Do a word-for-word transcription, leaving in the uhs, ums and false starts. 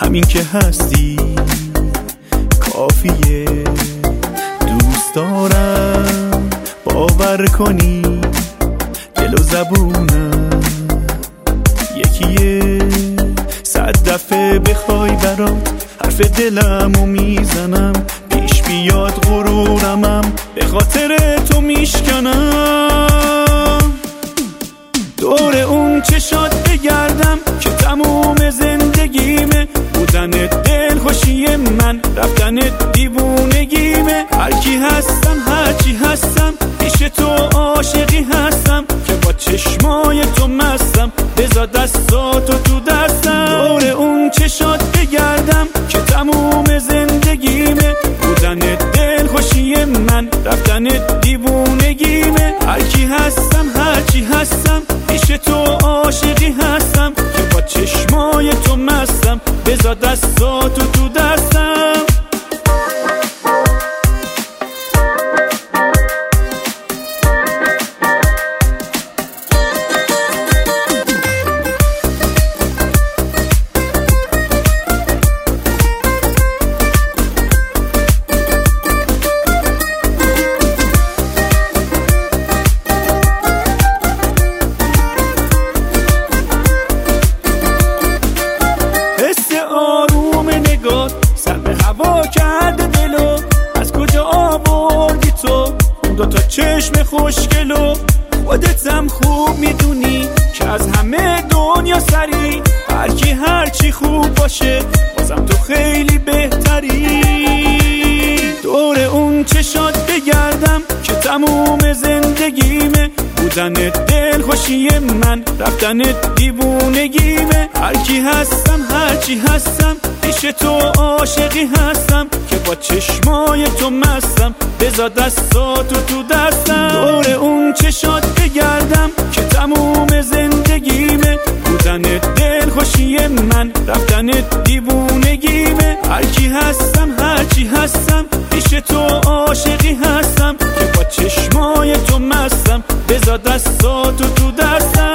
همین که هستی کافیه. دوست دارم باور کنی دل و زبونم یکیه. صد دفعه بخوای برات حرف دلمو میزنم، پیش بیاد غرورمم به خاطر تو میشکنم. دور اون چشات بگردم که تموم زندگیمه، بودنت دل خوشی من، رفتنت دیوونگیمه. هرکی هستم هرچی هستم پیش تو عاشقی هستم، که با چشمای تو مستم، بذار دستاتو تو دستم. دور اون چشات بگردم که تموم زندگیمه، بودنت دل خوشی من، رفتنت دیوونگیمه. هرکی هستم هرچی هستم پیش تو عاشقی هستم، که با چشمای تو مستم، بذار دستاتو تو دستم. سر به هوا کرده دلو، از کجا آوردی تو اون دوتا چشم خوشگلو؟ خودتم خوب میدونی که از همه دنیا سری، هرکی هرچی خوب باشه بازم تو خیلی بهتری. دور اون چشات بگردم که تموم زندگیمه، بودنت دل خوشی من، رفتنت دیوونگیمه. هرکی هستم هرچی هستم پیش تو عاشقی هستم، که با چشمای تو مستم، بذار دستاتو تو دستم. دور اون چشات بگردم که تموم زندگیمه، بودنت دل خوشی من، رفتنت دیوونگیمه. هرکی هستم هرچی هستم پیش تو عاشقی هستم، که با چشمای تو مستم، بذار دستاتو تو دستم.